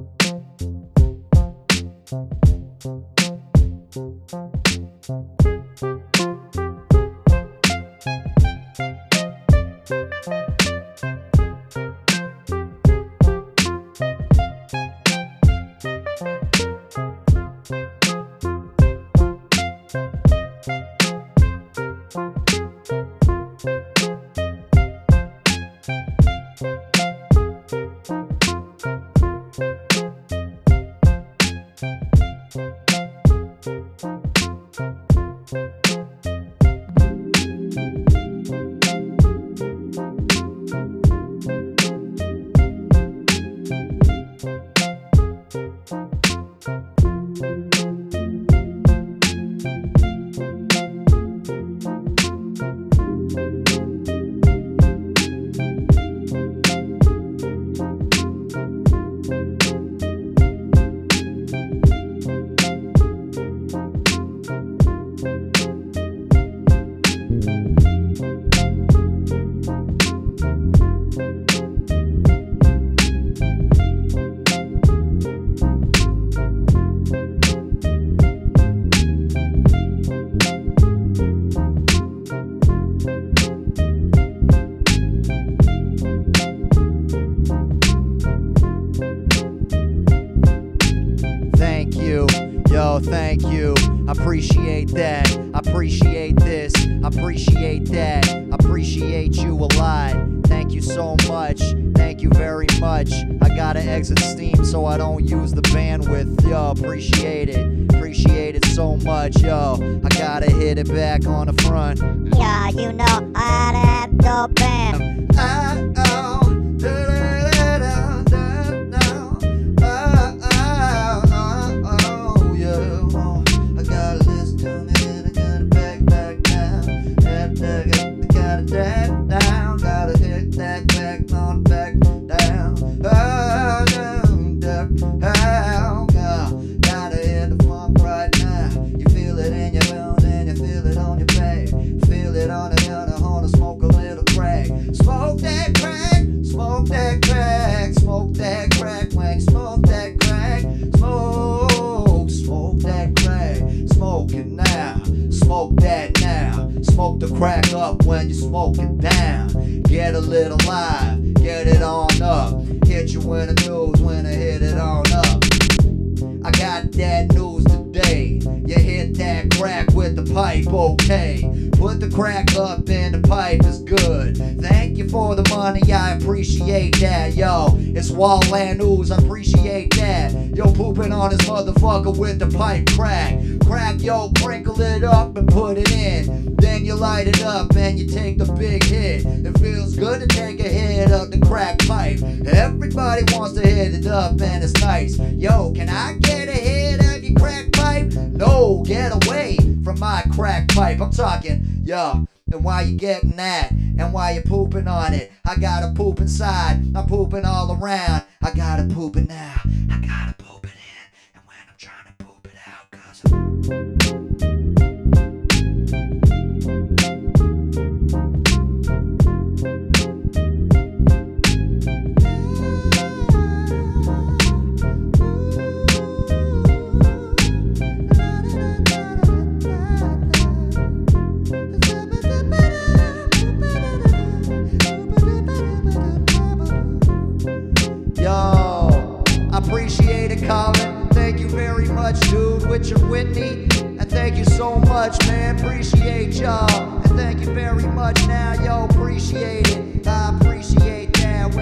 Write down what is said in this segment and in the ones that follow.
Thank you, yo, thank you. I appreciate that. I appreciate this. I appreciate that. I appreciate you a lot. Thank you so much. Thank you very much. I gotta exit Steam so I don't use the bandwidth. Yo, appreciate it. Appreciate it so much, yo. I gotta hit it back on the front. Yeah, you know how to have the band. Smoke that crack, smoke that crack, smoke that crack, wank, smoke that crack, smoke that crack, smoke it now, smoke that now, smoke the crack up when you smoke it down, get a little live, get it on up, hit you in the news when I hit it on up. I got that news today, you hit that crack with the pipe, okay. Put the crack up and the pipe is good. Thank you for the money, I appreciate that, yo. It's Wallland News, I appreciate that. Yo, pooping on his motherfucker with the pipe crack. Crack, yo, crinkle it up and put it in. Then you light it up and you take the big hit. It feels good to take a hit of the crack pipe. Everybody wants to hit it up and it's nice. Yo, can I get a hit of your crack pipe? No, get away from my crack pipe. I'm talking, yo, and why you getting that? And why you pooping on it? I gotta poop inside, I'm pooping all around. I gotta poop it now, I gotta poop it in. And when I'm trying to poop it out, cause appreciate it, Colin. Thank you very much, dude, with your Whitney. And thank you so much, man. Appreciate y'all. And thank you very much now, yo. Appreciate it. I appreciate that.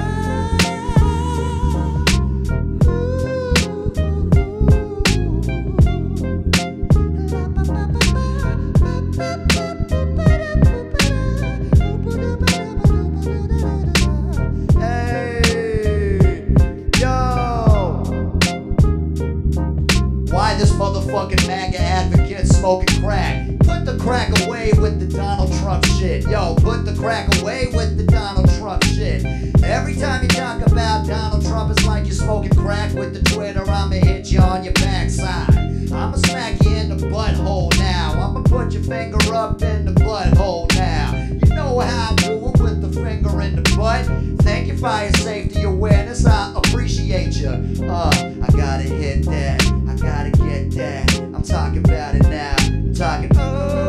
This motherfucking MAGA advocate smoking crack. Put the crack away with the Donald Trump shit. Yo, put the crack away with the Donald Trump shit. Every time you talk about Donald Trump, it's like you're smoking crack with the Twitter. I'ma hit you on your backside. I'ma smack you in the butthole now. I'ma put your finger up in the butthole now. You know how I do it with the finger in the butt. Thank you, fire safety awareness. I appreciate you. I gotta hit that, I gotta get that. I'm talking about it now. I'm talking.